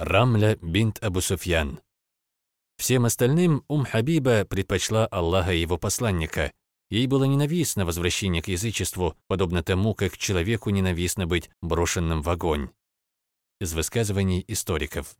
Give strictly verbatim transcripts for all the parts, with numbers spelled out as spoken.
Рамля бинт Абу Суфьян. Всем остальным Ум Хабиба предпочла Аллаха и его посланника. Ей было ненавистно возвращение к язычеству, подобно тому, как человеку ненавистно быть брошенным в огонь. Из высказываний историков.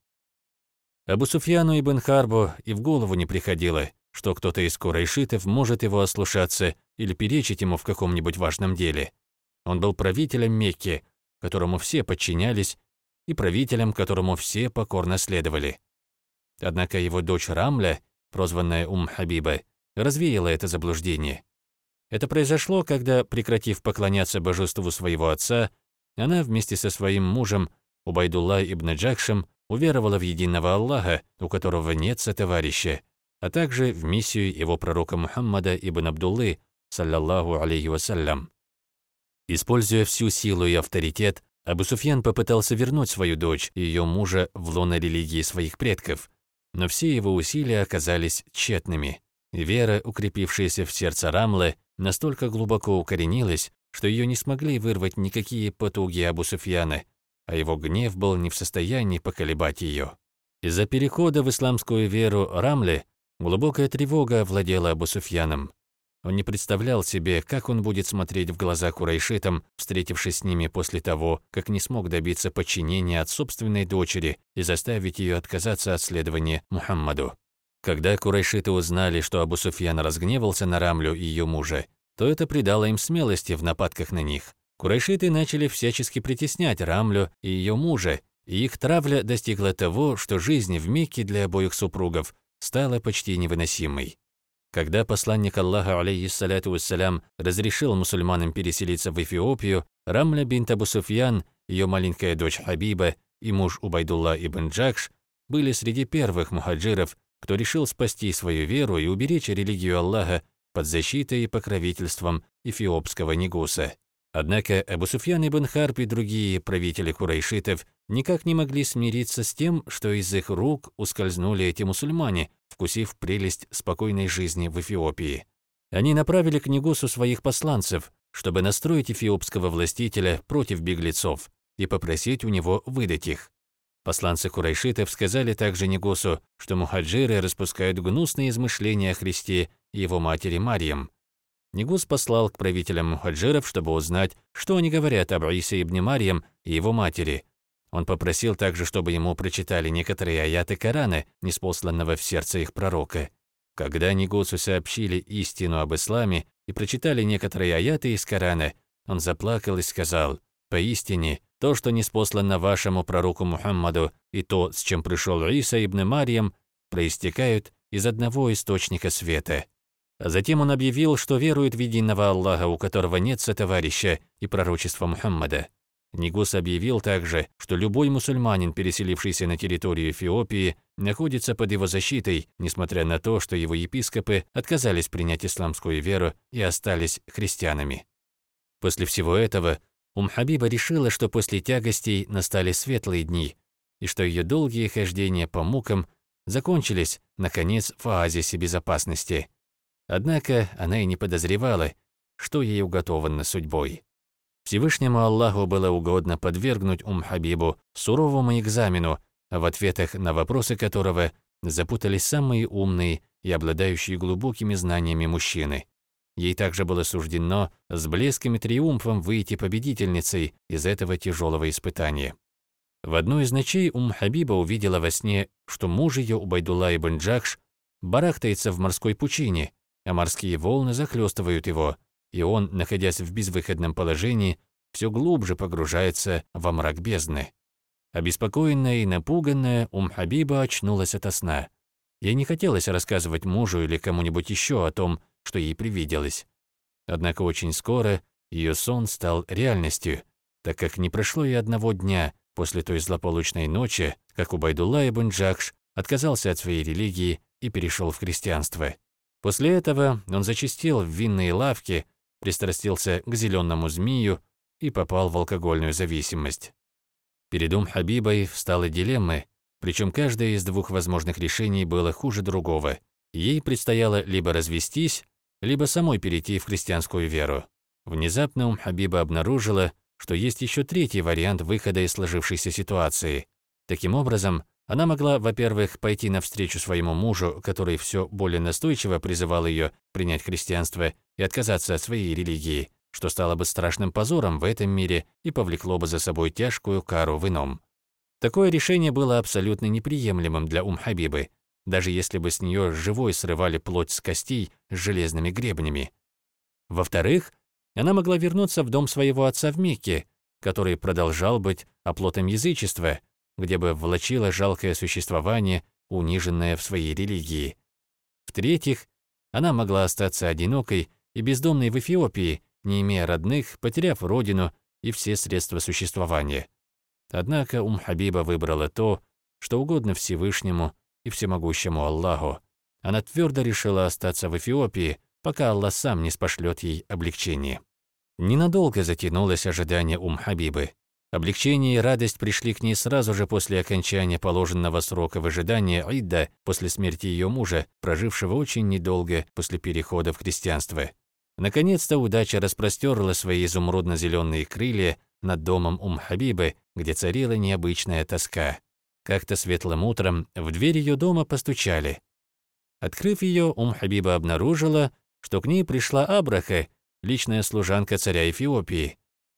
Абу Суфьяну ибн Харбу и в голову не приходило, что кто-то из курайшитов может его ослушаться или перечить ему в каком-нибудь важном деле. Он был правителем Мекки, которому все подчинялись, и правителем, которому все покорно следовали. Однако его дочь Рамля, прозванная Ум Хабиба, развеяла это заблуждение. Это произошло, когда, прекратив поклоняться божеству своего отца, она вместе со своим мужем Убайдулла ибн Джахшем уверовала в единого Аллаха, у которого нет сотоварища, а также в миссию его пророка Мухаммада ибн Абдуллы, саллаллаху алейхи вассалям. Используя всю силу и авторитет, Абу Суфьян попытался вернуть свою дочь и ее мужа в лоно религии своих предков, но все его усилия оказались тщетными. Вера, укрепившаяся в сердце Рамлы, настолько глубоко укоренилась, что ее не смогли вырвать никакие потуги Абу Суфьяна, а его гнев был не в состоянии поколебать ее. Из-за перехода в исламскую веру Рамли глубокая тревога овладела Абу Суфьяном. Он не представлял себе, как он будет смотреть в глаза курайшитам, встретившись с ними после того, как не смог добиться подчинения от собственной дочери и заставить ее отказаться от следования Мухаммаду. Когда курайшиты узнали, что Абу Суфьян разгневался на Рамлю и ее мужа, то это придало им смелости в нападках на них. Курайшиты начали всячески притеснять Рамлю и ее мужа, и их травля достигла того, что жизнь в Мекке для обоих супругов стала почти невыносимой. Когда посланник Аллаха, алейхиссаляту вассалям, разрешил мусульманам переселиться в Эфиопию, Рамля бинт Абу Суфьян, ее маленькая дочь Хабиба и муж Убайдулла ибн Джахш были среди первых мухаджиров, кто решил спасти свою веру и уберечь религию Аллаха под защитой и покровительством эфиопского Негуса. Однако Абу Суфьян ибн Харб и другие правители курайшитов никак не могли смириться с тем, что из их рук ускользнули эти мусульмане, вкусив прелесть спокойной жизни в Эфиопии. Они направили к Негусу своих посланцев, чтобы настроить эфиопского властителя против беглецов и попросить у него выдать их. Посланцы курайшитов сказали также Негусу, что мухаджиры распускают гнусные измышления о Христе и его матери Марьям. Негус послал к правителям мухаджиров, чтобы узнать, что они говорят об Исе ибн Марьям и его матери. Он попросил также, чтобы ему прочитали некоторые аяты Корана, ниспосланного в сердце их пророка. Когда Негусу сообщили истину об исламе и прочитали некоторые аяты из Корана, он заплакал и сказал: «Поистине, то, что ниспослано вашему пророку Мухаммаду, и то, с чем пришел Иса ибн Марьям, проистекают из одного источника света». А затем он объявил, что верует в единого Аллаха, у которого нет сотоварища, и пророчества Мухаммада. Негус объявил также, что любой мусульманин, переселившийся на территорию Эфиопии, находится под его защитой, несмотря на то, что его епископы отказались принять исламскую веру и остались христианами. После всего этого Ум Хабиба решила, что после тягостей настали светлые дни, и что ее долгие хождения по мукам закончились, наконец, в оазисе безопасности. Однако она и не подозревала, что ей уготовано судьбой. Всевышнему Аллаху было угодно подвергнуть Ум Хабибу суровому экзамену, в ответах на вопросы которого запутались самые умные и обладающие глубокими знаниями мужчины. Ей также было суждено с блеском и триумфом выйти победительницей из этого тяжелого испытания. В одну из ночей Ум Хабиба увидела во сне, что муж ее Убайдулла ибн Джахш барахтается в морской пучине, а морские волны захлестывают его, и он, находясь в безвыходном положении, все глубже погружается во мрак бездны. Обеспокоенная и напуганная, Ум Хабиба очнулась ото сна. Ей не хотелось рассказывать мужу или кому-нибудь еще о том, что ей привиделось. Однако очень скоро ее сон стал реальностью, так как не прошло и одного дня после той злополучной ночи, как Убайдулла ибн Джахш отказался от своей религии и перешел в христианство. После этого он зачастил в винные лавки, пристрастился к зеленому змею и попал в алкогольную зависимость. Перед Ум Хабибой встала дилемма, причем каждое из двух возможных решений было хуже другого. Ей предстояло либо развестись, либо самой перейти в христианскую веру. Внезапно Ум Хабиба обнаружила, что есть еще третий вариант выхода из сложившейся ситуации. Таким образом, Она могла, во-первых, пойти навстречу своему мужу, который все более настойчиво призывал ее принять христианство и отказаться от своей религии, что стало бы страшным позором в этом мире и повлекло бы за собой тяжкую кару в ином. Такое решение было абсолютно неприемлемым для Ум-Хабибы, даже если бы с нее живой срывали плоть с костей с железными гребнями. Во-вторых, она могла вернуться в дом своего отца в Мекке, который продолжал быть оплотом язычества, где бы влачила жалкое существование, униженное в своей религии. В-третьих, она могла остаться одинокой и бездомной в Эфиопии, не имея родных, потеряв родину и все средства существования. Однако Ум-Хабиба выбрала то, что угодно Всевышнему и всемогущему Аллаху. Она твердо решила остаться в Эфиопии, пока Аллах сам не спошлет ей облегчение. Ненадолго затянулось ожидание Ум-Хабибы. Облегчение и радость пришли к ней сразу же после окончания положенного срока в ожидании Идда после смерти ее мужа, прожившего очень недолго после перехода в христианство. Наконец-то удача распростерла свои изумрудно-зеленые крылья над домом Ум-Хабибы, где царила необычная тоска. Как-то светлым утром в дверь ее дома постучали. Открыв ее, Ум-Хабиба обнаружила, что к ней пришла Абраха, личная служанка царя Эфиопии.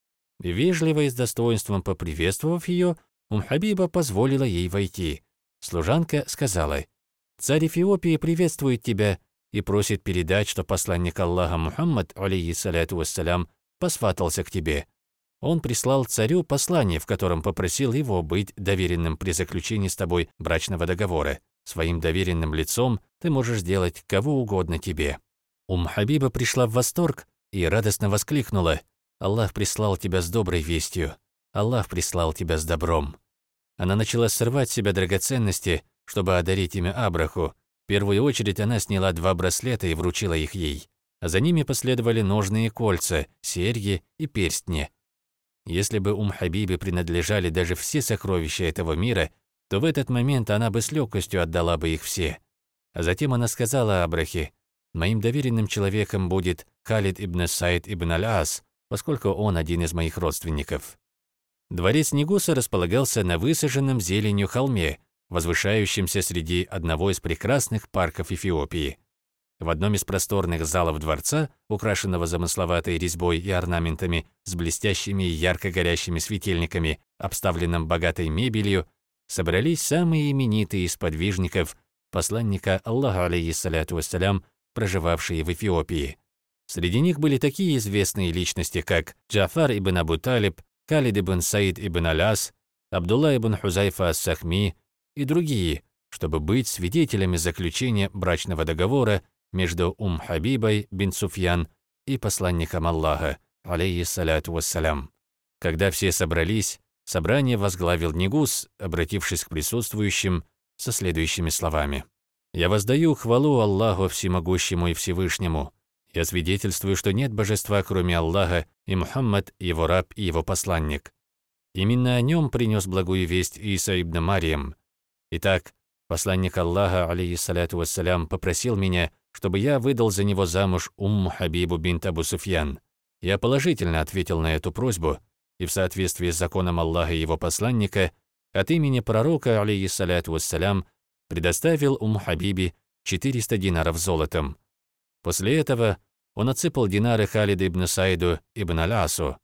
Вежливо и с достоинством поприветствовав ее, Ум-Хабиба позволила ей войти. Служанка сказала: «Царь Эфиопии приветствует тебя и просит передать, что посланник Аллаха Мухаммад, алейхиссаляту вассалям, посватался к тебе. Он прислал царю послание, в котором попросил его быть доверенным при заключении с тобой брачного договора. Своим доверенным лицом ты можешь сделать кого угодно тебе». Ум-Хабиба пришла в восторг и радостно воскликнула: «Аллах прислал тебя с доброй вестью. Аллах прислал тебя с добром». Она начала срывать с себя драгоценности, чтобы одарить ими Абраху. В первую очередь она сняла два браслета и вручила их ей, а за ними последовали ножные кольца, серьги и перстни. Если бы Ум-Хабибе принадлежали даже все сокровища этого мира, то в этот момент она бы с легкостью отдала бы их все. А затем она сказала Абрахе: «Моим доверенным человеком будет Халид ибн Саид ибн Аль-Ас, поскольку он один из моих родственников». Дворец Негуса располагался на высаженном зеленью холме, возвышающемся среди одного из прекрасных парков Эфиопии. В одном из просторных залов дворца, украшенного замысловатой резьбой и орнаментами с блестящими и ярко горящими светильниками, обставленном богатой мебелью, собрались самые именитые из подвижников посланника Аллаха, алейхиссаляту вассалям, проживавшие в Эфиопии. Среди них были такие известные личности, как Джафар ибн Абу Талиб, Халид ибн Саид ибн Аль-Ас, Абдулла ибн Хузайфа ас-Сахми и другие, чтобы быть свидетелями заключения брачного договора между Ум-Хабибой бин Суфьян и посланником Аллаха, алейхиссаляту вассалям. Когда все собрались, собрание возглавил Негус, обратившись к присутствующим со следующими словами: «Я воздаю хвалу Аллаху Всемогущему и Всевышнему. Я свидетельствую, что нет божества, кроме Аллаха, и Мухаммад, его раб и его посланник. Именно о нем принес благую весть Иса ибн Марьям. Итак, посланник Аллаха, алейхиссаляту вассалям, попросил меня, чтобы я выдал за него замуж Умму-Хабибу бинт Абу Суфьян. Я положительно ответил на эту просьбу, и в соответствии с законом Аллаха и его посланника, от имени пророка, алейхиссаляту вассалям, предоставил Умму-Хабибе четыреста динаров золотом. После этого он отсыпал динары Халиду ибн Саиду ибн Аль-Асу.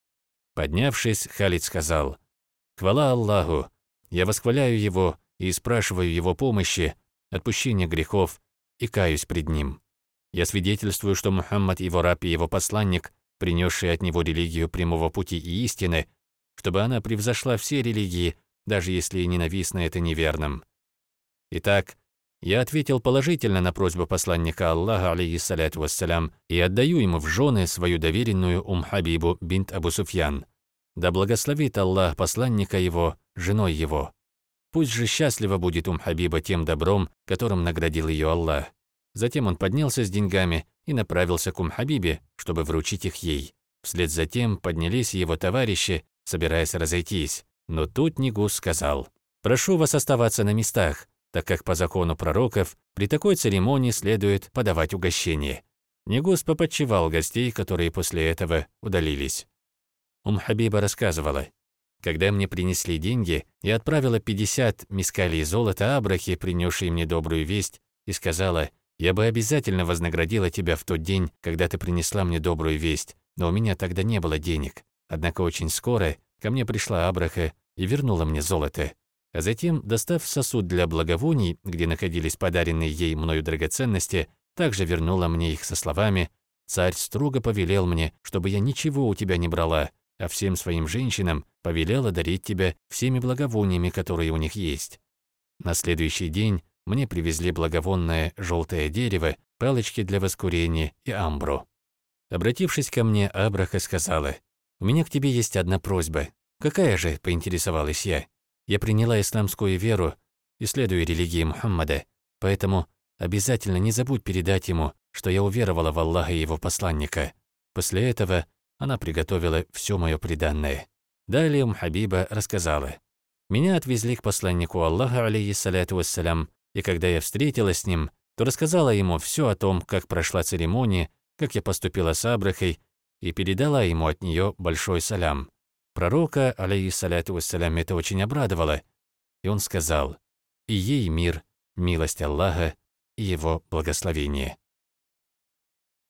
Поднявшись, Халид сказал: «Хвала Аллаху! Я восхваляю его и спрашиваю его помощи, отпущения грехов, и каюсь пред ним. Я свидетельствую, что Мухаммад его раб и его посланник, принесший от него религию прямого пути и истины, чтобы она превзошла все религии, даже если и ненавистно это неверным. Итак, я ответил положительно на просьбу посланника Аллаха, алейхиссаляту вассалям, и отдаю ему в жены свою доверенную Ум-Хабибу бинт Абу Суфьян. Да благословит Аллах посланника его, женой его. Пусть же счастлива будет Ум-Хабиба тем добром, которым наградил ее Аллах». Затем он поднялся с деньгами и направился к Ум-Хабибе, чтобы вручить их ей. Вслед за тем поднялись его товарищи, собираясь разойтись. Но тут Негус сказал: «Прошу вас оставаться на местах, так как по закону пророков при такой церемонии следует подавать угощение». Негус попотчевал гостей, которые после этого удалились. Ум-Хабиба рассказывала: Когда мне принесли деньги, я отправила пятьдесят мискалей золота Абрахе, принесшей мне добрую весть, и сказала: «Я бы обязательно вознаградила тебя в тот день, когда ты принесла мне добрую весть, но у меня тогда не было денег». Однако очень скоро ко мне пришла Абраха и вернула мне золото. А затем, достав сосуд для благовоний, где находились подаренные ей мною драгоценности, также вернула мне их со словами: «Царь строго повелел мне, чтобы я ничего у тебя не брала, а всем своим женщинам повелел одарить тебя всеми благовониями, которые у них есть». На следующий день мне привезли благовонное желтое дерево, палочки для воскурения и амбру. Обратившись ко мне, Абраха сказала: «У меня к тебе есть одна просьба». «Какая же?» – поинтересовалась я. «Я приняла исламскую веру и следую религии Мухаммада, поэтому обязательно не забудь передать ему, что я уверовала в Аллаха и его посланника». После этого она приготовила все мое приданное. Далее Ум Хабиба рассказала: «Меня отвезли к посланнику Аллаха, алейхиссаляту вассалям, и когда я встретилась с ним, то рассказала ему все о том, как прошла церемония, как я поступила с Абрахой, и передала ему от нее большой салям. Пророка, алейхиссаляту вассалям, это очень обрадовало, и он сказал: «И ей мир, милость Аллаха и его благословение».